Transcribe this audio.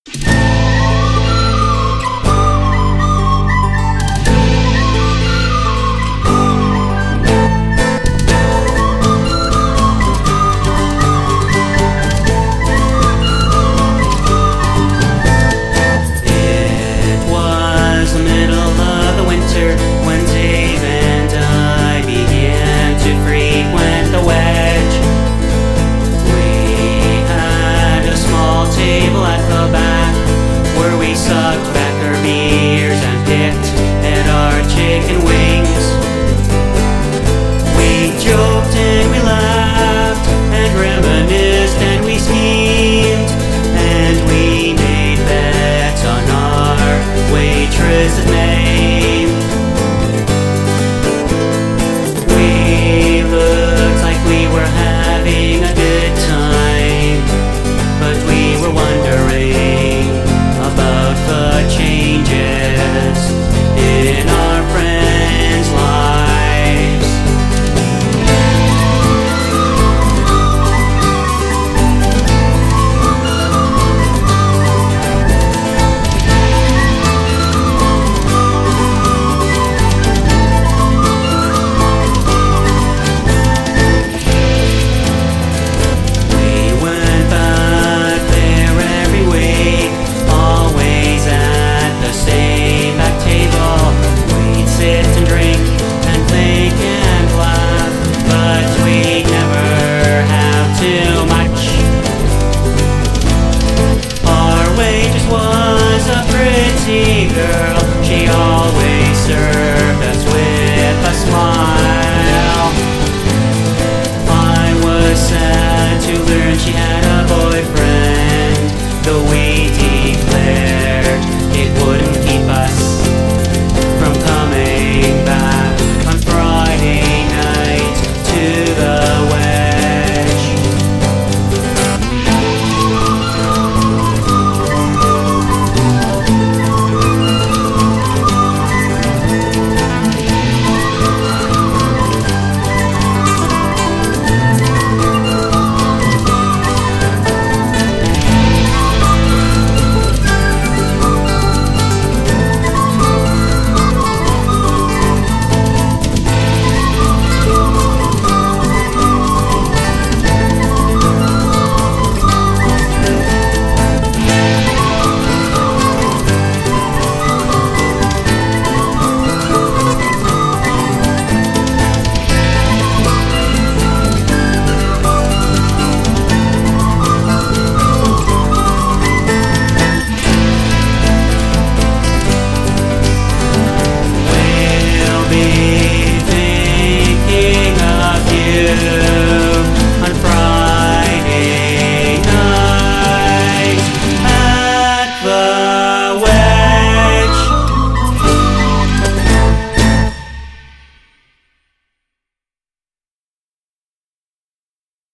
Sucked back our beers and picked at our chicken wings. We joked and we laughed and reminisced and we schemed, and we made bets on our waitress's name. We looked like we were having a good time, but we were wondering about the changes in our friends' lives. We went back there every week, always at the same back table. We'd sit and drink and think and laugh, but we'd never have too much. Our waitress was a pretty girl. She